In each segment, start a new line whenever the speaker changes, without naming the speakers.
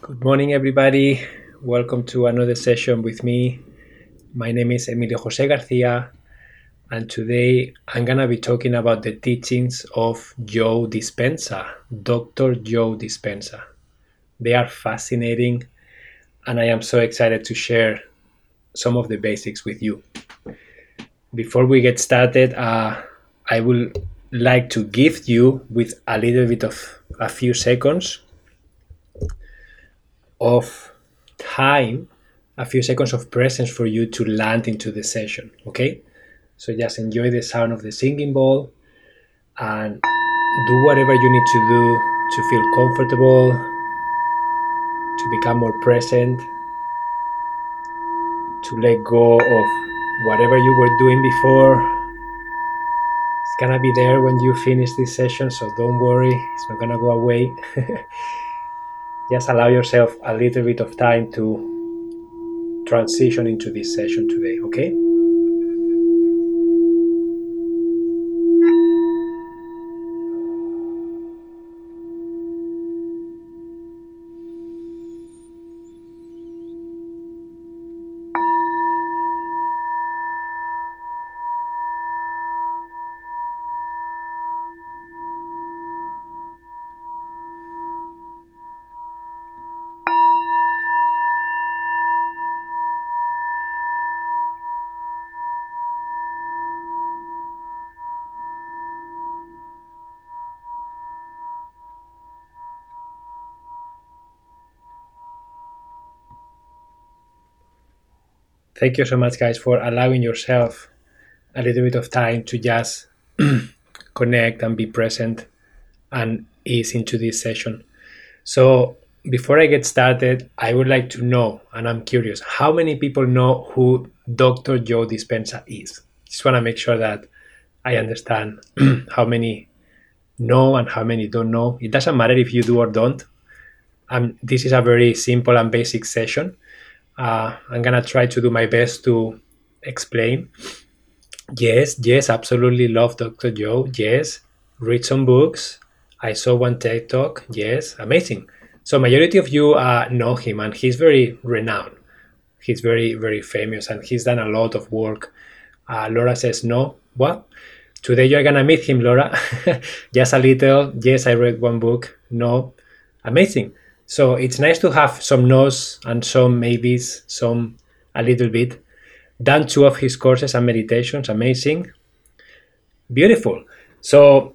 Good morning, everybody. Welcome to another session with me. My name is Emilio Jose Garcia, and today I'm going to be talking about the teachings of Joe Dispenza, Dr. Joe Dispenza. They are fascinating, and I am so excited to share some of the basics with you. Before we get started, I would like to gift you with a little bit of a few seconds of time, a few seconds of presence for you to land into the session, okay? So just enjoy the sound of the singing bowl and do whatever you need to do to feel comfortable, to become more present, to let go of whatever you were doing before. It's gonna be there when you finish this session, so don't worry, it's not gonna go away. Just allow yourself a little bit of time to transition into this session today, okay? Thank you so much, guys, for allowing yourself a little bit of time to just connect and be present and ease into this session. So before I get started, I would like to know, and I'm curious, how many people know who Dr. Joe Dispenza is? Just want to make sure that I understand how many know and how many don't know. It doesn't matter if you do or don't. This is a very simple and basic session. I'm gonna try to do my best to explain. Yes, absolutely love Dr. Joe. Yes, read some books. I saw one TED Talk. Yes, amazing. So majority of you know him, and he's very renowned. He's very, very famous, and he's done a lot of work. Laura says no. Well, today you're gonna meet him, Laura. Just a little. Yes, I read one book. No, amazing. So it's nice to have some no's and some maybes, some a little bit. Done 2 of his courses and meditations. Amazing. Beautiful. So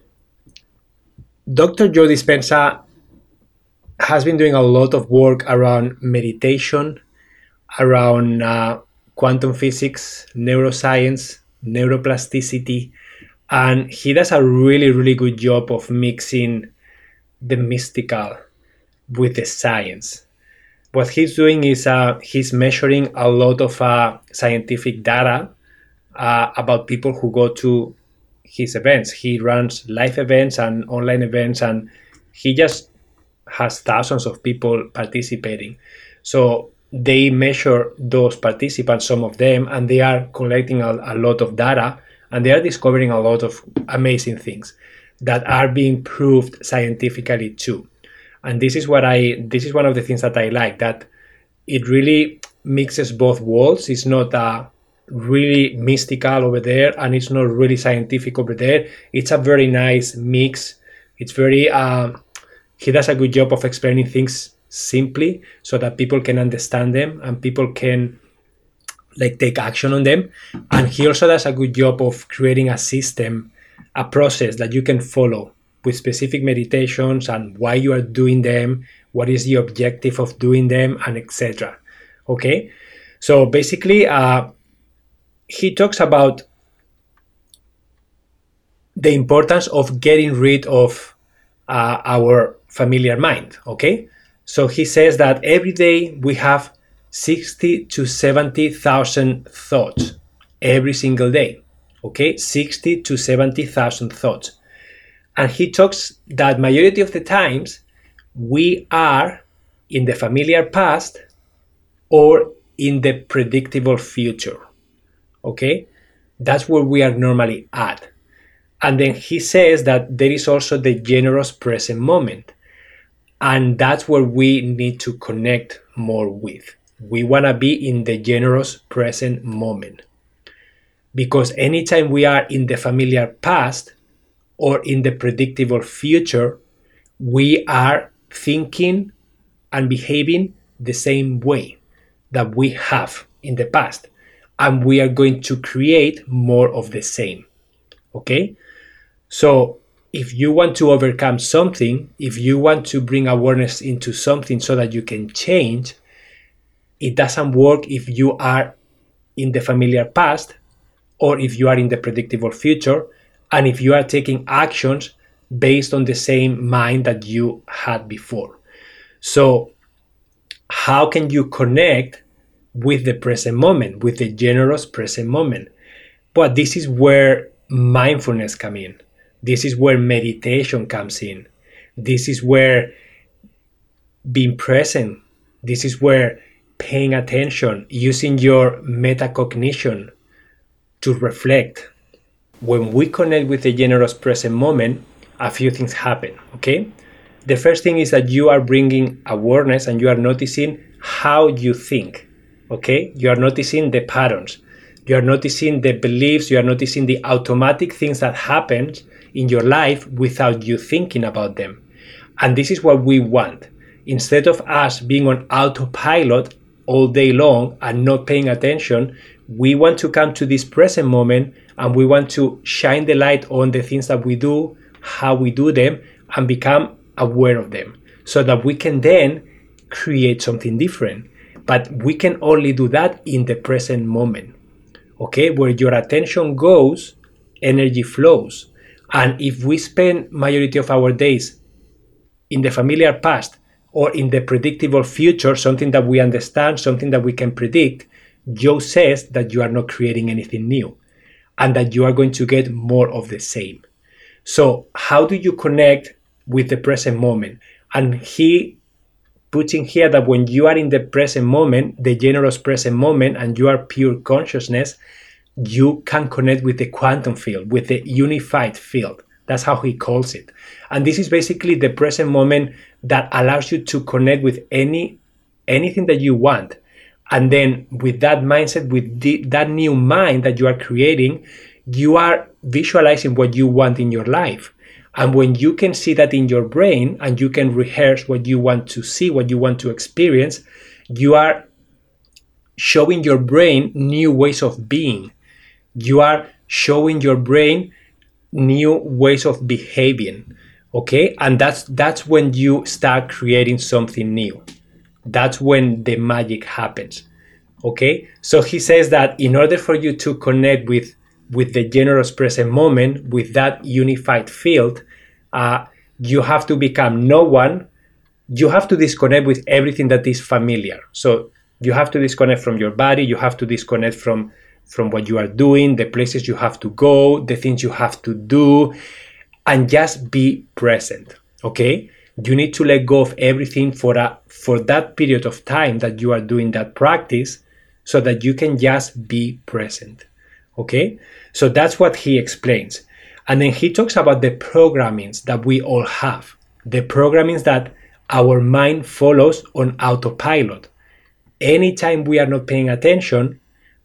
Dr. Joe Dispenza has been doing a lot of work around meditation, around quantum physics, neuroscience, neuroplasticity, and he does a really, really good job of mixing the mystical with the science. What he's doing is he's measuring a lot of scientific data about people who go to his events. He runs live events and online events, and he just has thousands of people participating. So they measure those participants, some of them, and they are collecting a lot of data, and they are discovering a lot of amazing things that are being proved scientifically too. And this is one of the things that I like, that it really mixes both worlds. It's not really mystical over there, and it's not really scientific over there. It's a very nice mix. It's very he does a good job of explaining things simply so that people can understand them and people can take action on them. And he also does a good job of creating a system, a process that you can follow with specific meditations and why you are doing them, what is the objective of doing them, and etc. Okay, so basically he talks about the importance of getting rid of our familiar mind. Okay, so he says that every day we have 60 to 70,000 thoughts every single day. Okay, 60 to 70,000 thoughts. And he talks that majority of the times we are in the familiar past or in the predictable future. Okay, that's where we are normally at. And then he says that there is also the generous present moment. And that's where we need to connect more with. We want to be in the generous present moment. Because anytime we are in the familiar past or in the predictable future, we are thinking and behaving the same way that we have in the past. And we are going to create more of the same. Okay? So if you want to overcome something, if you want to bring awareness into something so that you can change, it doesn't work if you are in the familiar past or if you are in the predictable future, and if you are taking actions based on the same mind that you had before. So how can you connect with the present moment, with the generous present moment? But this is where mindfulness comes in. This is where meditation comes in. This is where being present, this is where paying attention, using your metacognition to reflect. When we connect with the generous present moment, a few things happen, okay? The first thing is that you are bringing awareness and you are noticing how you think, okay? You are noticing the patterns. You are noticing the beliefs. You are noticing the automatic things that happen in your life without you thinking about them. And this is what we want. Instead of us being on autopilot all day long and not paying attention, we want to come to this present moment and we want to shine the light on the things that we do, how we do them, and become aware of them so that we can then create something different. But we can only do that in the present moment. Okay, where your attention goes, energy flows. And if we spend majority of our days in the familiar past or in the predictable future, something that we understand, something that we can predict, Joe says that you are not creating anything new and that you are going to get more of the same. So how do you connect with the present moment? And he puts in here that when you are in the present moment, the generous present moment, and you are pure consciousness, you can connect with the quantum field, with the unified field. That's how he calls it. And this is basically the present moment that allows you to connect with anything that you want. And then with that mindset, with that new mind that you are creating, you are visualizing what you want in your life. And when you can see that in your brain and you can rehearse what you want to see, what you want to experience, you are showing your brain new ways of being. You are showing your brain new ways of behaving. Okay? And that's when you start creating something new. That's when the magic happens. Okay? So he says that in order for you to connect with the generous present moment, with that unified field, you have to become no one. You have to disconnect with everything that is familiar. So you have to disconnect from your body. You have to disconnect from what you are doing, the places you have to go, the things you have to do, and just be present. Okay? You need to let go of everything for that period of time that you are doing that practice so that you can just be present. Okay? So that's what he explains. And then he talks about the programmings that we all have. The programmings that our mind follows on autopilot. Anytime we are not paying attention,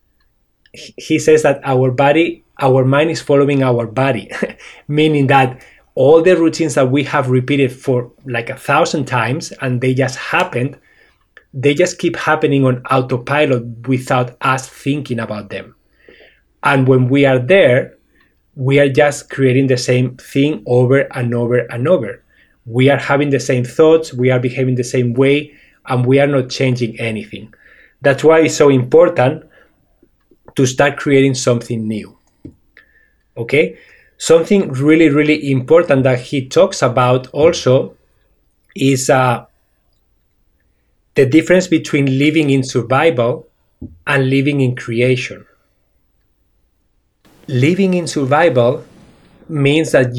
he says that our mind is following our body, meaning that all the routines that we have repeated for like 1,000 times and they just happened, they just keep happening on autopilot without us thinking about them. And when we are there, we are just creating the same thing over and over and over. We are having the same thoughts, we are behaving the same way, and we are not changing anything. That's why it's so important to start creating something new. Okay? Something really, really important that he talks about also is the difference between living in survival and living in creation. Living in survival means that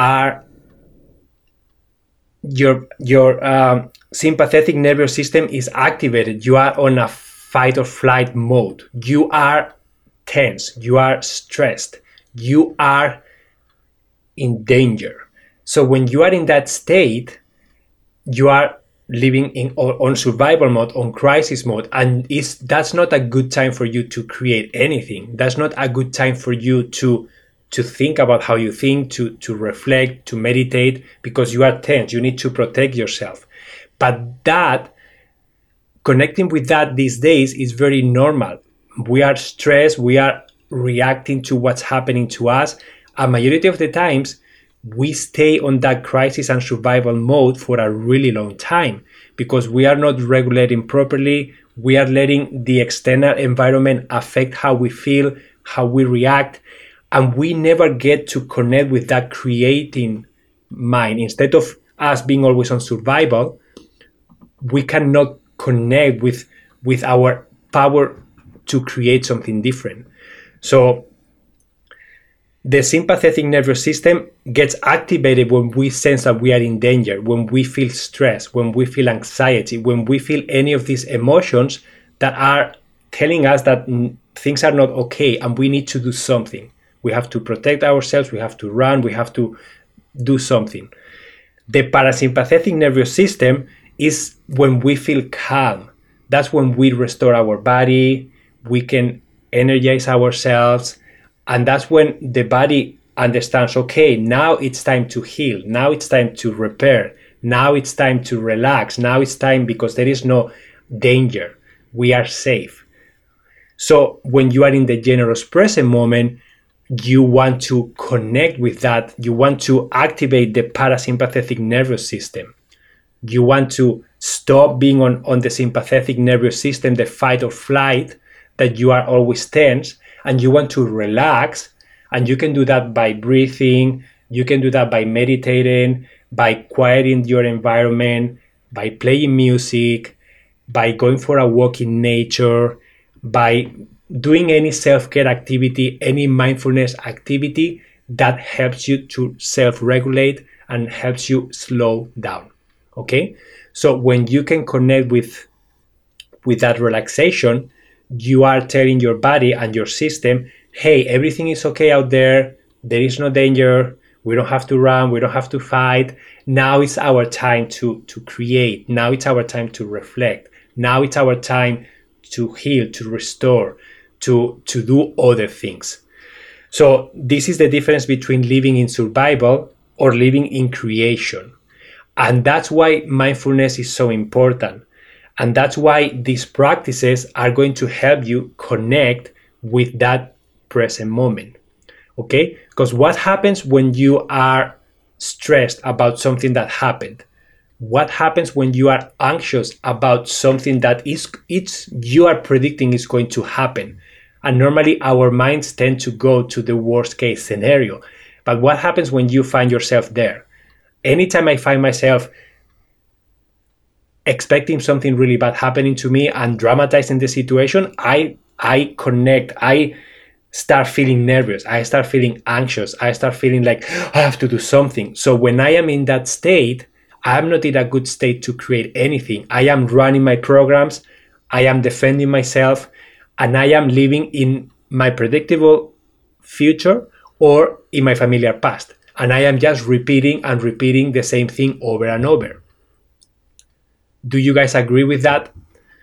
your sympathetic nervous system is activated. You are on a fight or flight mode. You are tense. You are stressed. You are in danger. So when you are in that state, you are living in on survival mode, on crisis mode, and that's not a good time for you to create anything. That's not a good time for you to think about how you think, to reflect, to meditate, because you are tense. You need to protect yourself. But that, connecting with that these days is very normal. We are stressed, we are reacting to what's happening to us. A majority of the times, we stay on that crisis and survival mode for a really long time because we are not regulating properly. We are letting the external environment affect how we feel, how we react, and we never get to connect with that creating mind. Instead of us being always on survival, we cannot connect with our power to create something different. So the sympathetic nervous system gets activated when we sense that we are in danger, when we feel stress, when we feel anxiety, when we feel any of these emotions that are telling us that things are not okay and we need to do something. We have to protect ourselves, we have to run, we have to do something. The parasympathetic nervous system is when we feel calm. That's when we restore our body, we can energize ourselves, and that's when the body understands, okay, now it's time to heal, now it's time to repair, now it's time to relax, now it's time because there is no danger, we are safe. So when you are in the generous present moment, you want to connect with that, you want to activate the parasympathetic nervous system. You want to stop being on the sympathetic nervous system, the fight or flight, that you are always tense, and you want to relax. And you can do that by breathing, you can do that by meditating, by quieting your environment, by playing music, by going for a walk in nature, by doing any self-care activity, any mindfulness activity that helps you to self-regulate and helps you slow down. Okay? So when you can connect with that relaxation, you are telling your body and your system, hey, everything is okay out there. There is no danger. We don't have to run. We don't have to fight. Now it's our time to create. Now it's our time to reflect. Now it's our time to heal, to restore, to do other things. So this is the difference between living in survival or living in creation. And that's why mindfulness is so important. And that's why these practices are going to help you connect with that present moment. Okay? Because what happens when you are stressed about something that happened? What happens when you are anxious about something that you are predicting is going to happen? And normally our minds tend to go to the worst case scenario. But what happens when you find yourself there? Anytime I find myself expecting something really bad happening to me and dramatizing the situation, I connect, I start feeling nervous, I start feeling anxious, I start feeling like I have to do something. So when I am in that state, I am not in a good state to create anything. I am running my programs, I am defending myself, and I am living in my predictable future or in my familiar past. And I am just repeating and repeating the same thing over and over. Do you guys agree with that?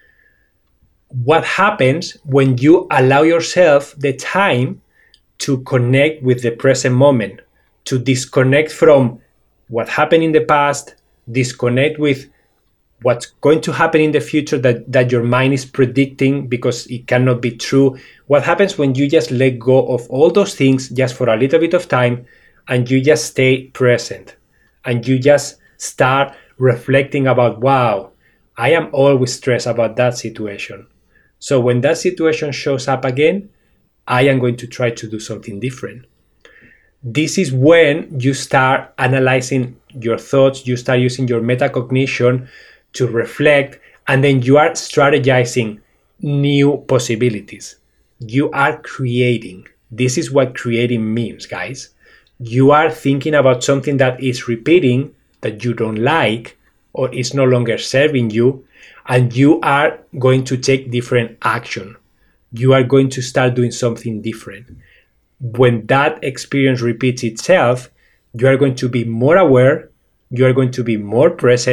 What happens when you allow yourself the time to connect with the present moment, to disconnect from what happened in the past, disconnect with what's going to happen in the future that your mind is predicting because it cannot be true? What happens when you just let go of all those things just for a little bit of time and you just stay present and you just start reflecting about, wow, I am always stressed about that situation. So when that situation shows up again, I am going to try to do something different. This is when you start analyzing your thoughts, you start using your metacognition to reflect, and then you are strategizing new possibilities. You are creating. This is what creating means, guys. You are thinking about something that is repeating, that you don't like, or is no longer serving you, and you are going to take different action. You are going to start doing something different. When that experience repeats itself, you are going to be more aware, you are going to be more present,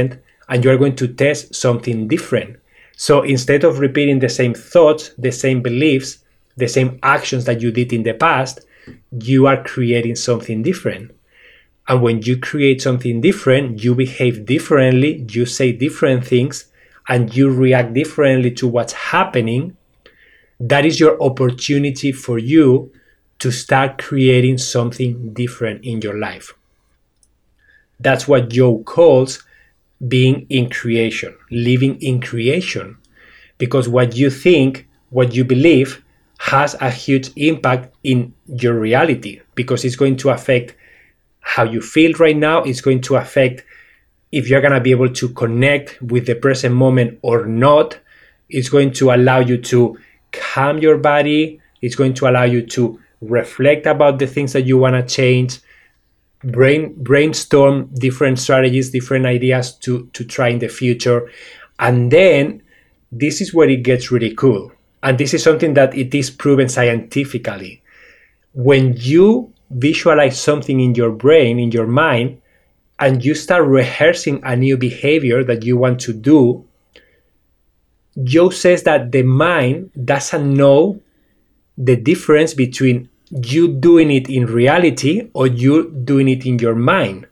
and you are going to test something different. So instead of repeating the same thoughts, the same beliefs, the same actions that you did in the past, you are creating something different. And when you create something different, you behave differently, you say different things, and you react differently to what's happening. That is your opportunity for you to start creating something different in your life. That's what Joe calls being in creation, living in creation. Because what you think, what you believe, has a huge impact in your reality, because it's going to affect how you feel right now. It's going to affect if you're going to be able to connect with the present moment or not. It's going to allow you to calm your body. It's going to allow you to reflect about the things that you want to change, brainstorm different strategies, different ideas to try in the future. And then this is where it gets really cool. And this is something that it is proven scientifically. When you visualize something in your brain, in your mind, and you start rehearsing a new behavior that you want to do, Joe says that the mind doesn't know the difference between you doing it in reality or you doing it in your mind.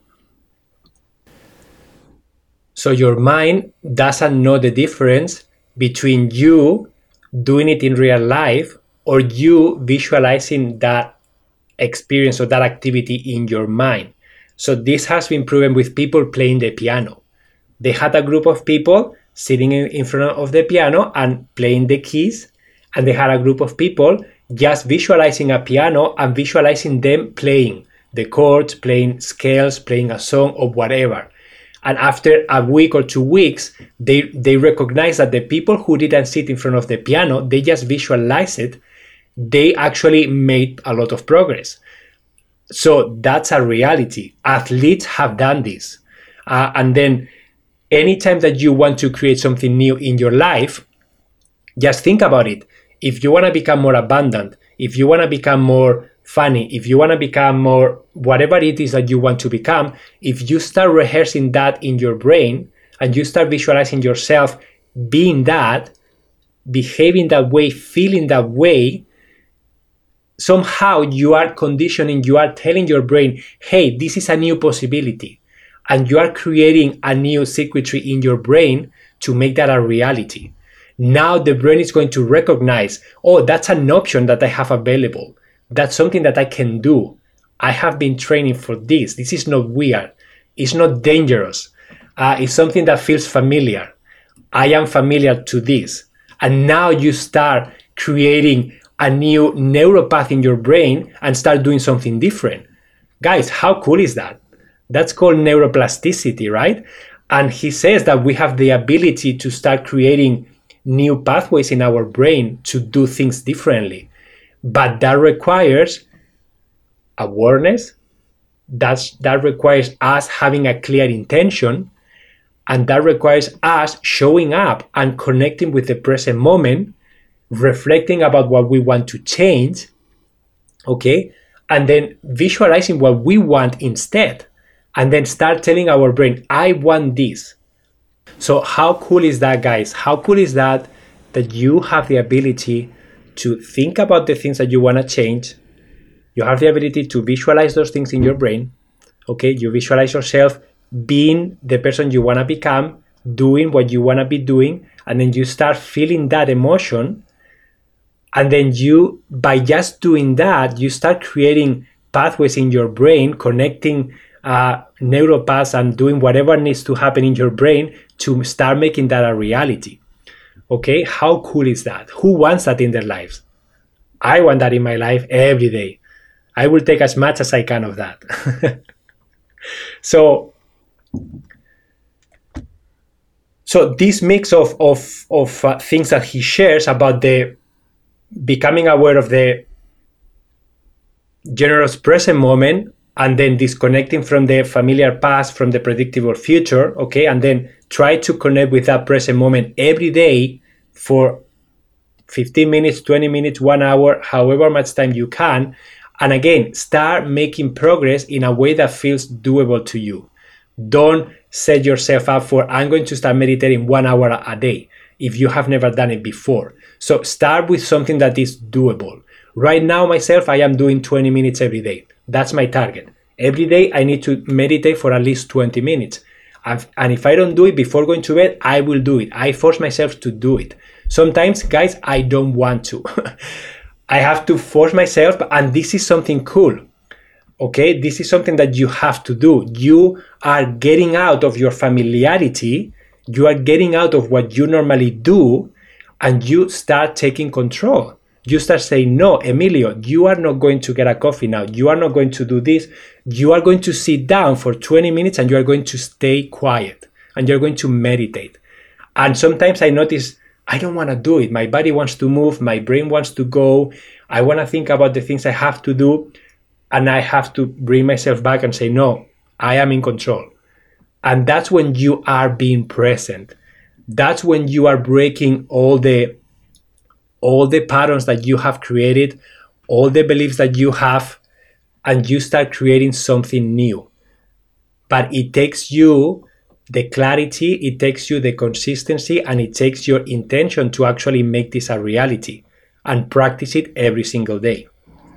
So your mind doesn't know the difference between you doing it in real life or you visualizing that experience or that activity in your mind. So this has been proven with people playing the piano. They had a group of people sitting in front of the piano and playing the keys, and they had a group of people just visualizing a piano and visualizing them playing the chords, playing scales, playing a song or whatever. And after a week or 2 weeks, they recognize that the people who didn't sit in front of the piano, they just visualized it, they actually made a lot of progress. So that's a reality. Athletes have done this. And then anytime that you want to create something new in your life, just think about it. If you want to become more abundant, if you want to become more funny, if you want to become more whatever it is that you want to become, if you start rehearsing that in your brain and you start visualizing yourself being that, behaving that way, feeling that way, somehow you are conditioning, you are telling your brain, hey, this is a new possibility. And you are creating a new circuitry in your brain to make that a reality. Now the brain is going to recognize, oh, that's an option that I have available. That's something that I can do. I have been training for this. This is not weird. It's not dangerous. It's something that feels familiar. I am familiar to this. And now you start creating a new neuropath in your brain and start doing something different. Guys, how cool is that? That's called neuroplasticity, right? And he says that we have the ability to start creating new pathways in our brain to do things differently. But that requires awareness. That requires us having a clear intention. And that requires us showing up and connecting with the present moment, reflecting about what we want to change, okay? And then visualizing what we want instead. And then start telling our brain, I want this. So how cool is that, guys? How cool is that you have the ability to think about the things that you want to change. You have the ability to visualize those things in your brain. Okay, you visualize yourself being the person you want to become, doing what you want to be doing, and then you start feeling that emotion. And then you, by just doing that, you start creating pathways in your brain, connecting neuropaths and doing whatever needs to happen in your brain to start making that a reality. Okay, how cool is that? Who wants that in their lives? I want that in my life every day. I will take as much as I can of that. So this mix of things that he shares about the becoming aware of the generous present moment, and then disconnecting from the familiar past, from the predictable future, okay? And then try to connect with that present moment every day for 15 minutes, 20 minutes, 1 hour, however much time you can. And again, start making progress in a way that feels doable to you. Don't set yourself up for, I'm going to start meditating 1 hour a day if you have never done it before. So start with something that is doable. Right now, myself, I am doing 20 minutes every day. That's my target. Every day, I need to meditate for at least 20 minutes. And if I don't do it before going to bed, I will do it. I force myself to do it. Sometimes, guys, I don't want to. I have to force myself, and this is something cool. Okay, this is something that you have to do. You are getting out of your familiarity. You are getting out of what you normally do, and you start taking control. You start saying, no, Emilio, you are not going to get a coffee now. You are not going to do this. You are going to sit down for 20 minutes and you are going to stay quiet and you're going to meditate. And sometimes I notice I don't want to do it. My body wants to move. My brain wants to go. I want to think about the things I have to do. And I have to bring myself back and say, no, I am in control. And that's when you are being present. That's when you are breaking all the patterns that you have created, all the beliefs that you have, and you start creating something new. But it takes you the clarity, it takes you the consistency, and it takes your intention to actually make this a reality and practice it every single day.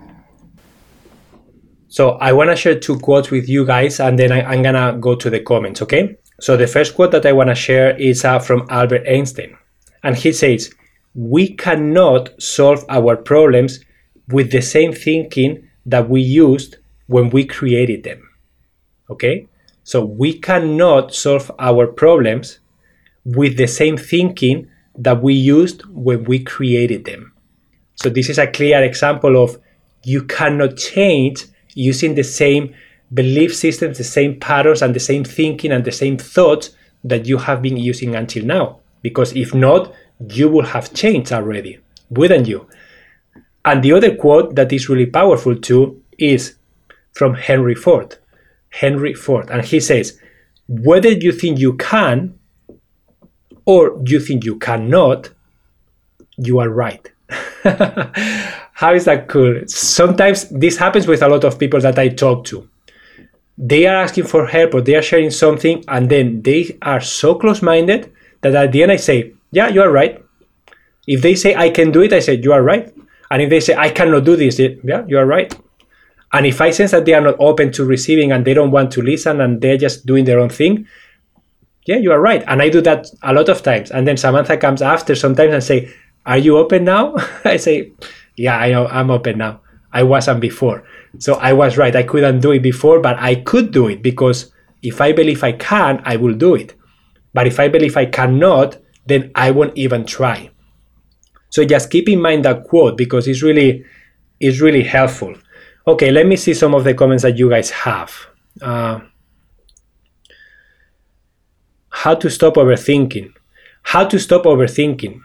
So I want to share 2 quotes with you guys, and then I'm going to go to the comments, okay? So the first quote that I want to share is from Albert Einstein. And he says, we cannot solve our problems with the same thinking that we used when we created them. Okay? So we cannot solve our problems with the same thinking that we used when we created them. So this is a clear example of you cannot change using the same belief systems, the same patterns, and the same thinking and the same thoughts that you have been using until now. Because if not, you will have changed already, wouldn't you? And the other quote that is really powerful too is from Henry Ford. Henry Ford. And he says, whether you think you can or you think you cannot, you are right. How is that cool? Sometimes this happens with a lot of people that I talk to. They are asking for help or they are sharing something, and then they are so close-minded that at the end I say, yeah, you are right. If they say I can do it, I say, you are right. And if they say I cannot do this, yeah, you are right. And if I sense that they are not open to receiving and they don't want to listen and they're just doing their own thing, yeah, you are right. And I do that a lot of times. And then Samantha comes after sometimes and say, are you open now? I say, yeah, I know, I'm open now. I wasn't before. So I was right. I couldn't do it before, but I could do it because if I believe I can, I will do it. But if I believe I cannot, then I won't even try. So just keep in mind that quote because it's really helpful. Okay, let me see some of the comments that you guys have. How to stop overthinking. How to stop overthinking.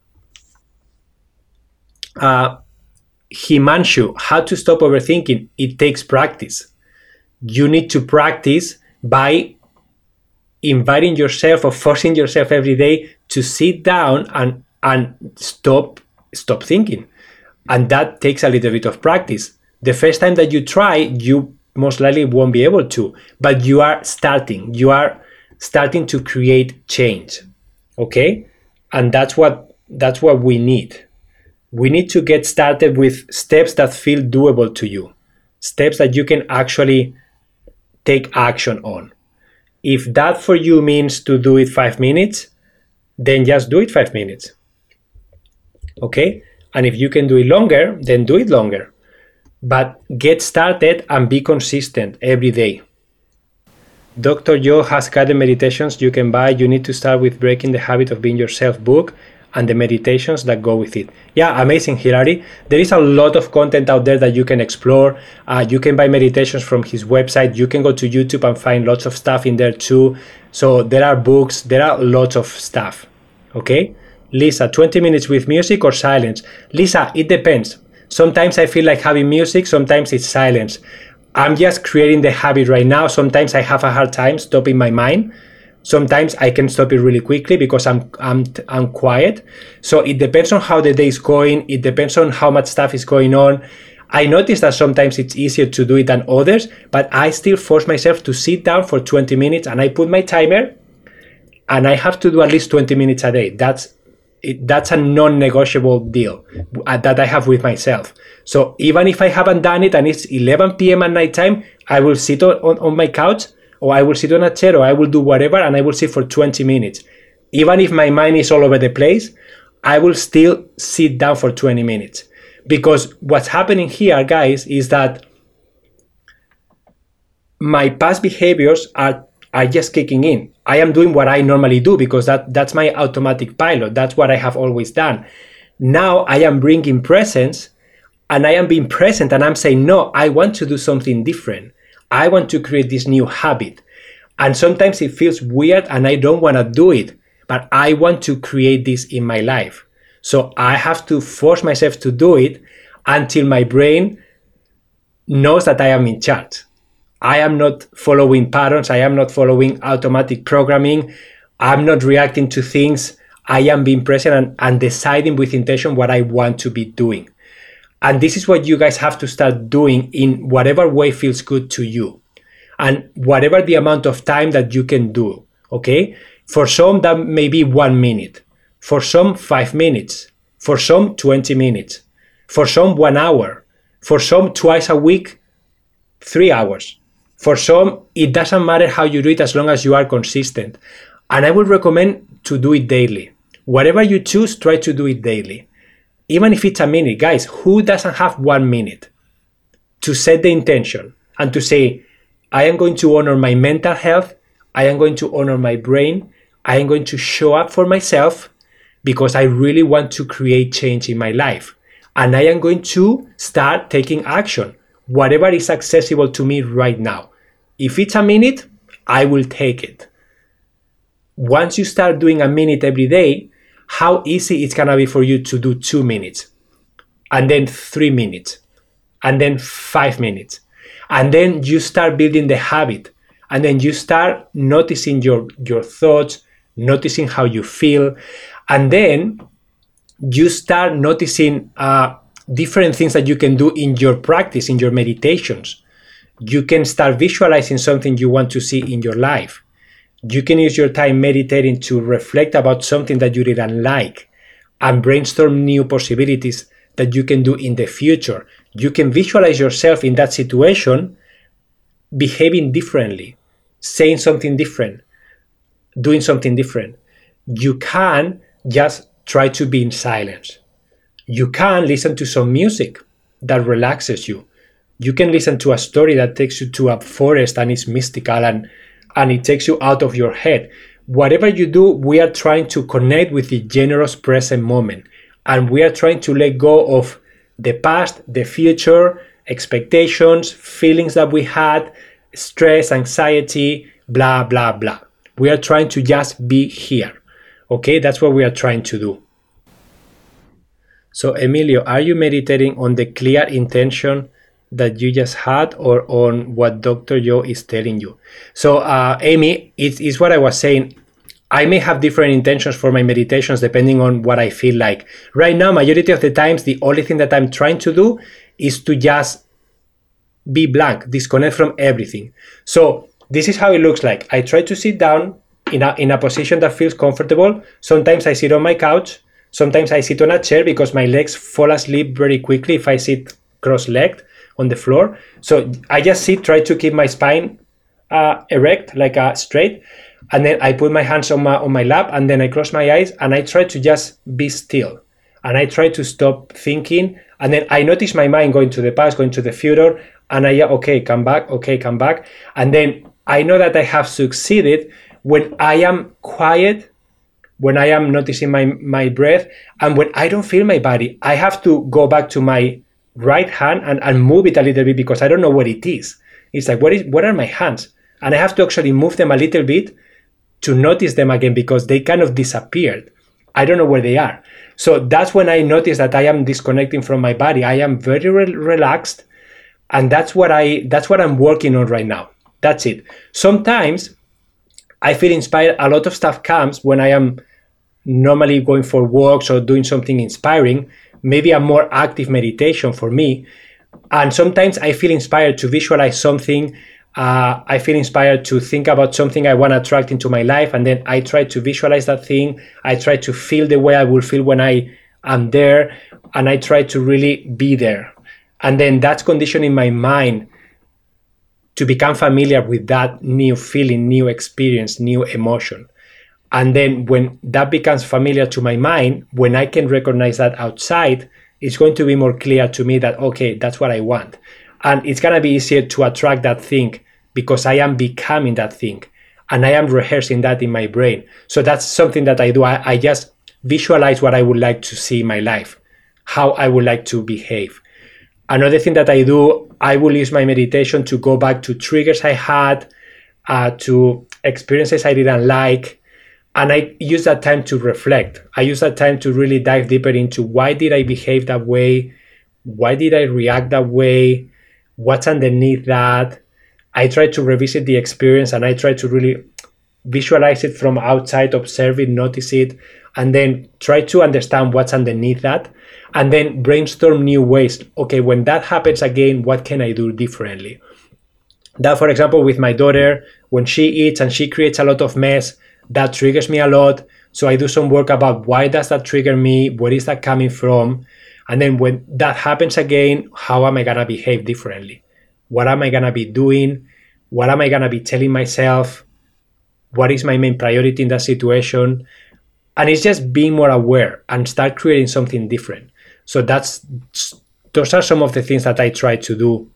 Himanshu, how to stop overthinking. It takes practice. You need to practice by inviting yourself or forcing yourself every day to sit down and stop thinking. And that takes a little bit of practice. The first time that you try, you most likely won't be able to, but you are starting to create change. Okay? And that's what we need. We need to get started with steps that feel doable to you. Steps that you can actually take action on. If that for you means to do it 5 minutes, then just do it 5 minutes. Okay? And if you can do it longer, then do it longer. But get started and be consistent every day. Dr. Joe has guided meditations you can buy. You need to start with Breaking the Habit of Being Yourself book and the meditations that go with it. Yeah, amazing, Hilary. There is a lot of content out there that you can explore. You can buy meditations from his website. You can go to YouTube and find lots of stuff in there too. So there are books, there are lots of stuff. Okay? Lisa, 20 minutes with music or silence? Lisa, it depends. Sometimes I feel like having music, sometimes it's silence. I'm just creating the habit right now. Sometimes I have a hard time stopping my mind. Sometimes I can stop it really quickly because I'm quiet. So it depends on how the day is going. It depends on how much stuff is going on. I notice that sometimes it's easier to do it than others, but I still force myself to sit down for 20 minutes and I put my timer and I have to do at least 20 minutes a day. That's a non-negotiable deal that I have with myself. So even if I haven't done it and it's 11 p.m. at night time, I will sit on my couch, or I will sit on a chair, or I will do whatever, and I will sit for 20 minutes. Even if my mind is all over the place, I will still sit down for 20 minutes. Because what's happening here, guys, is that my past behaviors are just kicking in. I am doing what I normally do because that's my automatic pilot. That's what I have always done. Now I am bringing presence, and I am being present, and I'm saying, no, I want to do something different. I want to create this new habit. And sometimes it feels weird and I don't want to do it, but I want to create this in my life. So I have to force myself to do it until my brain knows that I am in charge. I am not following patterns. I am not following automatic programming. I'm not reacting to things. I am being present and deciding with intention what I want to be doing. And this is what you guys have to start doing in whatever way feels good to you. And whatever the amount of time that you can do, okay? For some, that may be 1 minute. For some, 5 minutes. For some, 20 minutes. For some, 1 hour. For some, twice a week, 3 hours. For some, it doesn't matter how you do it as long as you are consistent. And I would recommend to do it daily. Whatever you choose, try to do it daily. Even if it's a minute, guys, who doesn't have 1 minute to set the intention and to say, I am going to honor my mental health, I am going to honor my brain, I am going to show up for myself because I really want to create change in my life. And I am going to start taking action, whatever is accessible to me right now. If it's a minute, I will take it. Once you start doing a minute every day, how easy it's going to be for you to do 2 minutes, and then 3 minutes, and then 5 minutes. And then you start building the habit, and then you start noticing your thoughts, noticing how you feel, and then you start noticing different things that you can do in your practice, in your meditations. You can start visualizing something you want to see in your life. You can use your time meditating to reflect about something that you didn't like and brainstorm new possibilities that you can do in the future. You can visualize yourself in that situation behaving differently, saying something different, doing something different. You can just try to be in silence. You can listen to some music that relaxes you. You can listen to a story that takes you to a forest and it's mystical and it takes you out of your head. Whatever you do, we are trying to connect with the generous present moment. And we are trying to let go of the past, the future, expectations, feelings that we had, stress, anxiety, blah, blah, blah. We are trying to just be here. Okay, that's what we are trying to do. So, Emilio, are you meditating on the clear intention that you just had or on what Dr. Joe is telling you? So, Amy, it's what I was saying. I may have different intentions for my meditations depending on what I feel like. Right now, majority of the times, the only thing that I'm trying to do is to just be blank, disconnect from everything. So this is how it looks like. I try to sit down in a position that feels comfortable. Sometimes I sit on my couch. Sometimes I sit on a chair because my legs fall asleep very quickly if I sit cross-legged on the floor. So I just sit, try to keep my spine erect, like straight. And then I put my hands on my lap, and then I close my eyes and I try to just be still. And I try to stop thinking. And then I notice my mind going to the past, going to the future. And okay, come back. And then I know that I have succeeded when I am quiet, when I am noticing my breath, and when I don't feel my body. I have to go back to my right hand and move it a little bit because I don't know where it is. It's like, what are my hands? And I have to actually move them a little bit to notice them again because they kind of disappeared. I don't know where they are. So that's when I notice that I am disconnecting from my body. I am very relaxed, and that's what I'm working on right now. That's it. Sometimes I feel inspired. A lot of stuff comes when I am normally going for walks or doing something inspiring, maybe a more active meditation for me. And sometimes I feel inspired to visualize something. I feel inspired to think about something I want to attract into my life, and then I try to visualize that thing. I try to feel the way I will feel when I am there, and I try to really be there. And then that's conditioning my mind to become familiar with that new feeling, new experience, new emotion. And then when that becomes familiar to my mind, when I can recognize that outside, it's going to be more clear to me that, okay, that's what I want. And it's going to be easier to attract that thing because I am becoming that thing. And I am rehearsing that in my brain. So that's something that I do. I just visualize what I would like to see in my life, how I would like to behave. Another thing that I do, I will use my meditation to go back to triggers I had, to experiences I didn't like. And I use that time to reflect. I use that time to really dive deeper into why did I behave that way? Why did I react that way? What's underneath that? I try to revisit the experience and I try to really visualize it from outside, observe it, notice it, and then try to understand what's underneath that. And then brainstorm new ways. Okay, when that happens again, what can I do differently? That, for example, with my daughter, when she eats and she creates a lot of mess, that triggers me a lot. So I do some work about why does that trigger me? Where is that coming from? And then when that happens again, how am I going to behave differently? What am I going to be doing? What am I going to be telling myself? What is my main priority in that situation? And it's just being more aware and start creating something different. So those are some of the things that I try to do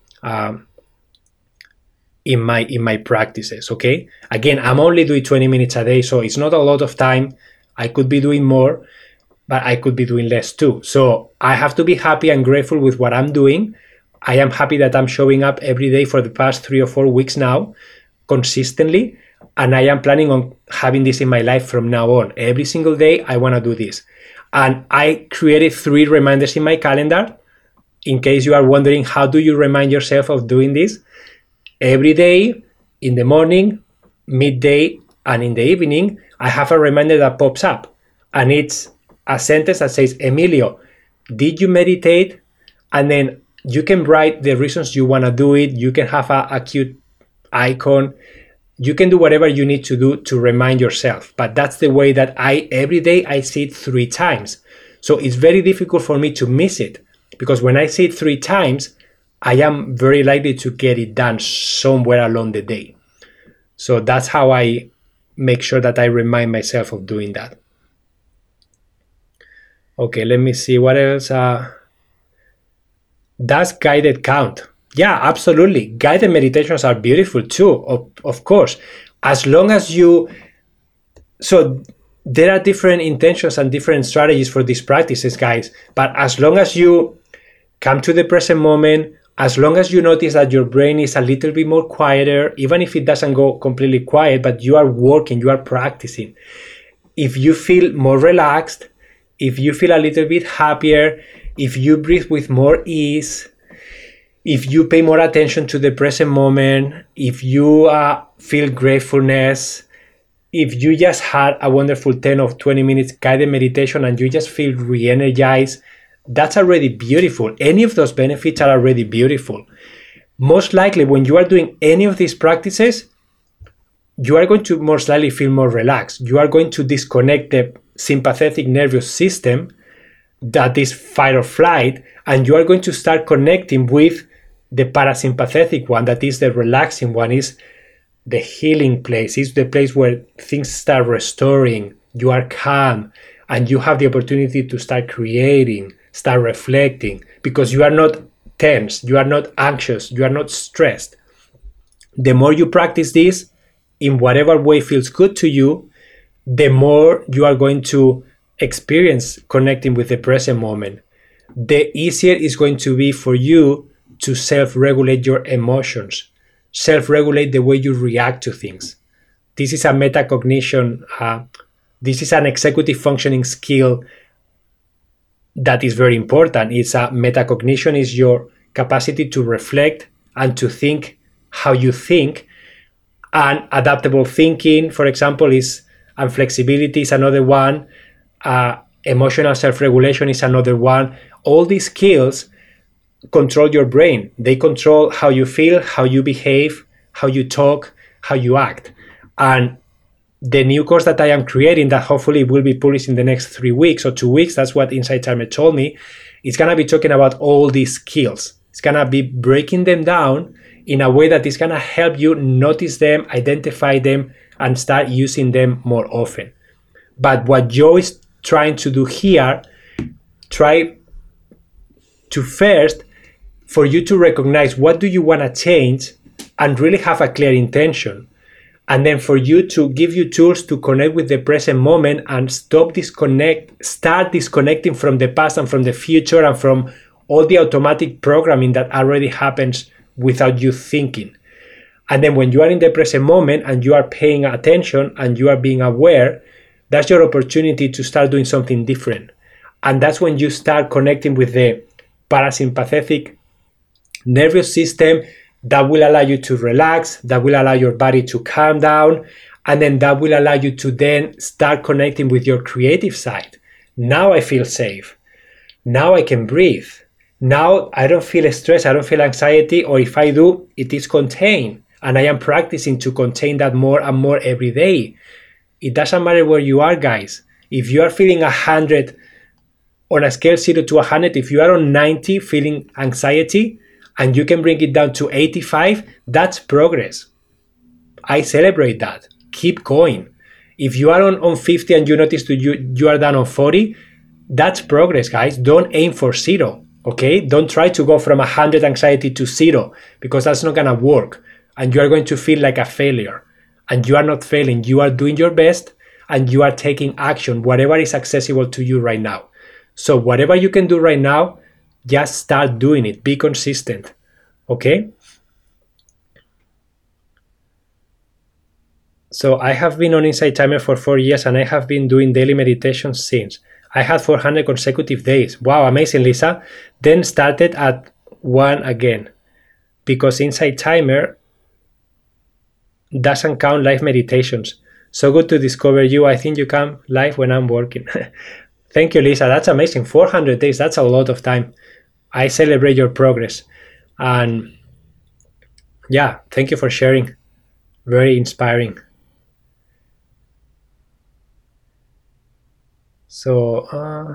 in my practices. Okay, again, I'm only doing 20 minutes a day, so it's not a lot of time. I could be doing more, but I could be doing less too. So I have to be happy and grateful with what I'm doing. I am happy that I'm showing up every day for the past 3 or 4 weeks now, consistently, and I am planning on having this in my life from now on. Every single day I want to do this. And I created 3 reminders in my calendar. In case you are wondering, how do you remind yourself of doing this? Every day, in the morning, midday, and in the evening, I have a reminder that pops up. And it's a sentence that says, Emilio, did you meditate? And then you can write the reasons you want to do it. You can have a cute icon. You can do whatever you need to do to remind yourself. But that's the way that every day I see it 3 times. So it's very difficult for me to miss it. Because when I see it 3 times, I am very likely to get it done somewhere along the day. So that's how I make sure that I remind myself of doing that. Okay, let me see what else. Does guided count? Yeah, absolutely. Guided meditations are beautiful too, of course. As long as you... So there are different intentions and different strategies for these practices, guys. But as long as you come to the present moment, as long as you notice that your brain is a little bit more quieter, even if it doesn't go completely quiet, but you are working, you are practicing. If you feel more relaxed, if you feel a little bit happier, if you breathe with more ease, if you pay more attention to the present moment, if you feel gratefulness, if you just had a wonderful 10 or 20 minutes guided meditation and you just feel re-energized, that's already beautiful. Any of those benefits are already beautiful. Most likely, when you are doing any of these practices, you are going to most likely feel more relaxed. You are going to disconnect the sympathetic nervous system, that is fight or flight, and you are going to start connecting with the parasympathetic one, that is the relaxing one, is the healing place. It's the place where things start restoring. You are calm, and you have the opportunity to start creating, start reflecting, because you are not tense, you are not anxious, you are not stressed. The more you practice this, in whatever way feels good to you, the more you are going to experience connecting with the present moment. The easier it's going to be for you to self-regulate your emotions, self-regulate the way you react to things. This is a metacognition, this is an executive functioning skill that is very important. It's a metacognition is your capacity to reflect and to think how you think. And adaptable thinking, for example, and flexibility is another one. Emotional self-regulation is another one. All these skills control your brain. They control how you feel, how you behave, how you talk, how you act. And the new course that I am creating, that hopefully will be published in the next 3 weeks or 2 weeks, that's what Insight Timer told me, it's going to be talking about all these skills. It's going to be breaking them down in a way that is going to help you notice them, identify them, and start using them more often. But what Joe is trying to do here, try to first, for you to recognize what do you want to change and really have a clear intention. And then for you to give you tools to connect with the present moment and start disconnecting from the past and from the future and from all the automatic programming that already happens without you thinking. And then when you are in the present moment and you are paying attention and you are being aware, that's your opportunity to start doing something different. And that's when you start connecting with the parasympathetic nervous system that will allow you to relax, that will allow your body to calm down, and then that will allow you to then start connecting with your creative side. Now I feel safe. Now I can breathe. Now I don't feel stress, I don't feel anxiety, or if I do, it is contained. And I am practicing to contain that more and more every day. It doesn't matter where you are, guys. If you are feeling 100 on a scale 0 to 100, if you are on 90 feeling anxiety and you can bring it down to 85, that's progress. I celebrate that. Keep going. If you are on 50 and you notice that you are down on 40, that's progress, guys. Don't aim for 0, okay? Don't try to go from 100 anxiety to 0 because that's not going to work. And you are going to feel like a failure. And you are not failing. You are doing your best and you are taking action, whatever is accessible to you right now. So whatever you can do right now, just start doing it. Be consistent. Okay? So I have been on Insight Timer for 4 years and I have been doing daily meditation since. I had 400 consecutive days. Wow, amazing, Lisa. Then started at 1 again. Because Insight Timer doesn't count live meditations. So good to discover you. I think you come live when I'm working. Thank you, Lisa. That's amazing. 400 days. That's a lot of time. I celebrate your progress. And yeah, thank you for sharing. Very inspiring. So,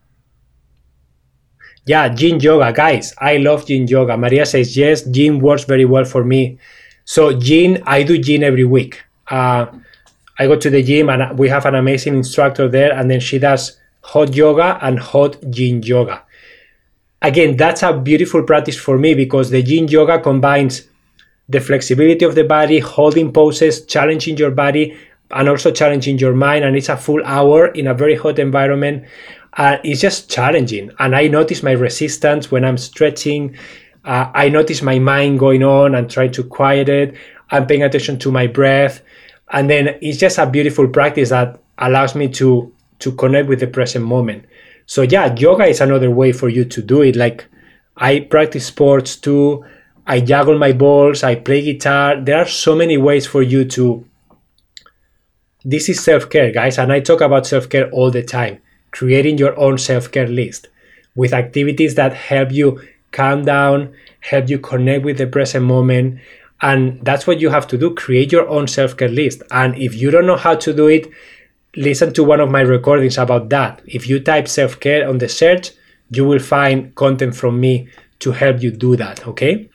yeah, Yin Yoga. Guys, I love Yin Yoga. Maria says, yes, Yin works very well for me. So Yin, I do Yin every week. I go to the gym and we have an amazing instructor there, and then she does hot yoga and hot Yin Yoga. Again, that's a beautiful practice for me because the Yin Yoga combines the flexibility of the body, holding poses, challenging your body, and also challenging your mind. And it's a full hour in a very hot environment. It's just challenging. And I notice my resistance when I'm stretching. I notice my mind going on and trying to quiet it. I'm paying attention to my breath. And then it's just a beautiful practice that allows me to connect with the present moment. So yeah, yoga is another way for you to do it. Like I practice sports too. I juggle my balls. I play guitar. There are so many ways for you to... This is self-care, guys. And I talk about self-care all the time. Creating your own self-care list with activities that help you calm down, help you connect with the present moment. And that's what you have to do. Create your own self-care list. And if you don't know how to do it, listen to one of my recordings about that. If you type self-care on the search, you will find content from me to help you do that, okay?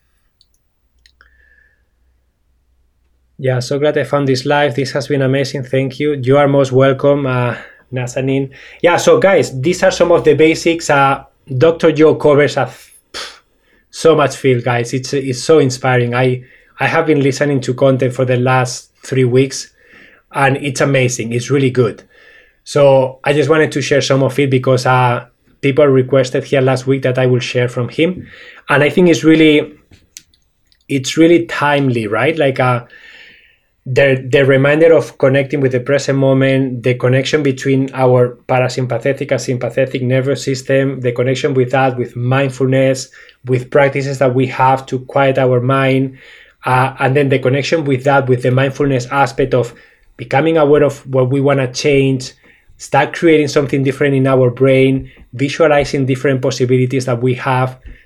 Yeah, so glad I found this live. This has been amazing. Thank you. You are most welcome, Nazanin. Yeah, so guys, these are some of the basics. Dr. Joe covers so much field, guys. It's so inspiring. I have been listening to content for the last 3 weeks, and it's amazing. It's really good. So I just wanted to share some of it because people requested here last week that I will share from him, and I think it's really timely, right? Like the reminder of connecting with the present moment, the connection between our parasympathetic and sympathetic nervous system, the connection with that, with mindfulness, with practices that we have to quiet our mind, and then the connection with that, with the mindfulness aspect of becoming aware of what we want to change, start creating something different in our brain, visualizing different possibilities that we have,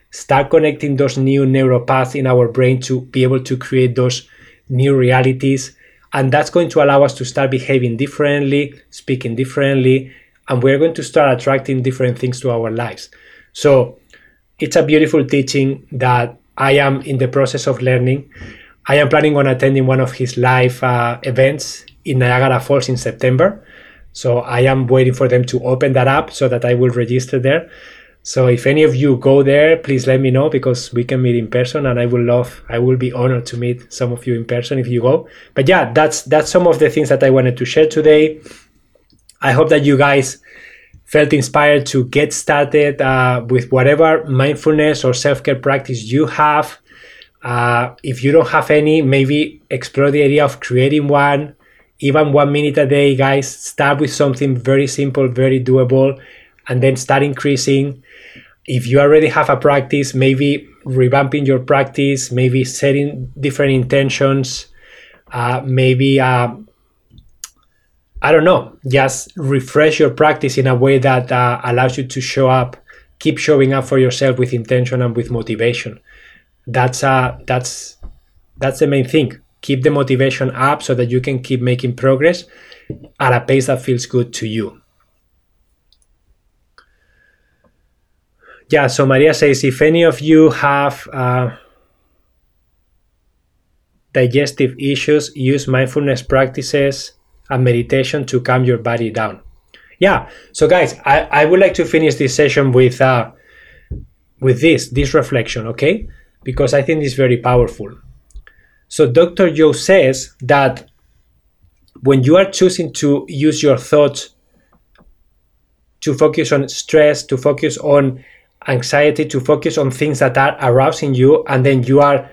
start connecting those new neural paths in our brain to be able to create those new realities. And that's going to allow us to start behaving differently, speaking differently, and we're going to start attracting different things to our lives. So it's a beautiful teaching that I am in the process of learning. I am planning on attending one of his live events in Niagara Falls in September. So I am waiting for them to open that up so that I will register there. So if any of you go there, please let me know, because we can meet in person, and I will be honored to meet some of you in person if you go. But yeah, that's some of the things that I wanted to share today. I hope that you guys felt inspired to get started with whatever mindfulness or self-care practice you have. If you don't have any, maybe explore the idea of creating one, even 1 minute a day, guys. Start with something very simple, very doable, and then start increasing. If you already have a practice, maybe revamping your practice, maybe setting different intentions, maybe, I don't know, just refresh your practice in a way that allows you to keep showing up for yourself with intention and with motivation. That's the main thing. Keep the motivation up so that you can keep making progress at a pace that feels good to you. Yeah, so Maria says, if any of you have digestive issues, use mindfulness practices and meditation to calm your body down. Yeah, so guys, I would like to finish this session with this reflection, okay? Because I think it's very powerful. So Dr. Joe says that when you are choosing to use your thoughts to focus on stress, to focus on anxiety, to focus on things that are arousing you, and then you are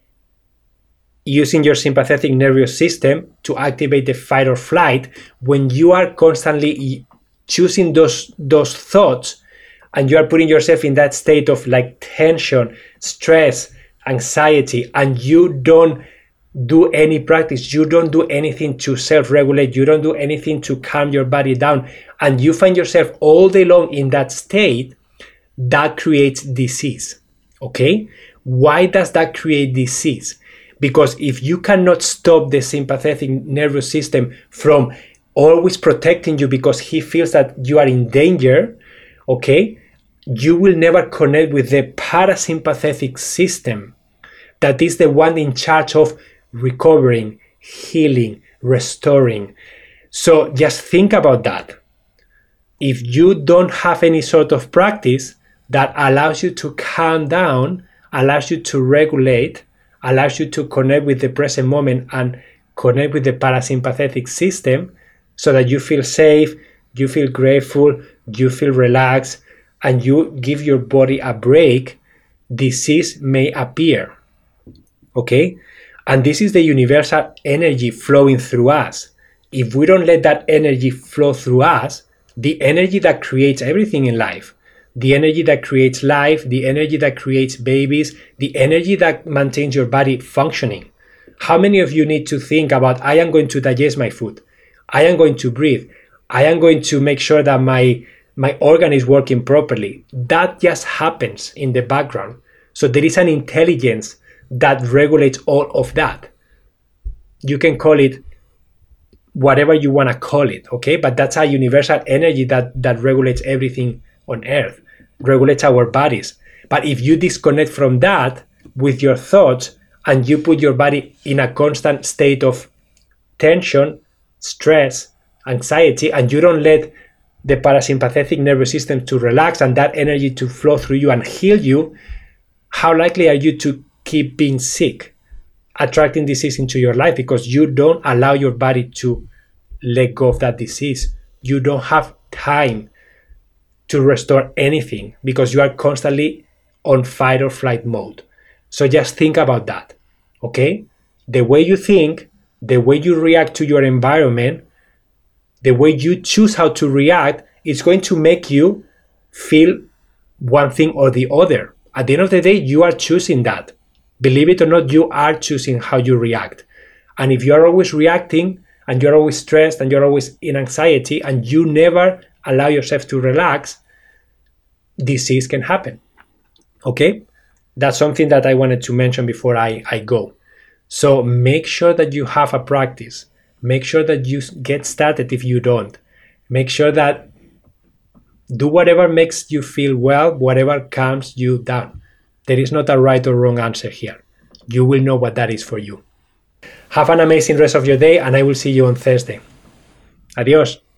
using your sympathetic nervous system to activate the fight or flight, when you are constantly choosing those thoughts and you are putting yourself in that state of like tension, stress, anxiety, and you don't do any practice, you don't do anything to self-regulate, you don't do anything to calm your body down, and you find yourself all day long in that state, that creates disease. Okay? Why does that create disease? Because if you cannot stop the sympathetic nervous system from always protecting you because he feels that you are in danger, okay, you will never connect with the parasympathetic system that is the one in charge of recovering, healing, restoring. So just think about that. If you don't have any sort of practice that allows you to calm down, allows you to regulate, allows you to connect with the present moment and connect with the parasympathetic system so that you feel safe, you feel grateful, you feel relaxed, and you give your body a break, disease may appear. Okay? And this is the universal energy flowing through us. If we don't let that energy flow through us, the energy that creates everything in life, the energy that creates life, the energy that creates babies, the energy that maintains your body functioning. How many of you need to think about, I am going to digest my food, I am going to breathe, I am going to make sure that my organ is working properly? That just happens in the background. So there is an intelligence that regulates all of that. You can call it whatever you want to call it, okay? But that's a universal energy that regulates everything on earth, regulates our bodies. But if you disconnect from that with your thoughts and you put your body in a constant state of tension, stress, anxiety, and you don't let the parasympathetic nervous system to relax and that energy to flow through you and heal you, how likely are you to keep being sick, attracting disease into your life? Because you don't allow your body to let go of that disease. You don't have time to restore anything because you are constantly on fight or flight mode. So just think about that, okay? The way you think, the way you react to your environment, the way you choose how to react is going to make you feel one thing or the other. At the end of the day, you are choosing that. Believe it or not, you are choosing how you react. And if you're always reacting and you're always stressed and you're always in anxiety and you never allow yourself to relax, disease can happen. Okay? That's something that I wanted to mention before I go. So make sure that you have a practice. Make sure that you get started if you don't. Make sure that do whatever makes you feel well, whatever calms you down. There is not a right or wrong answer here. You will know what that is for you. Have an amazing rest of your day, and I will see you on Thursday. Adios.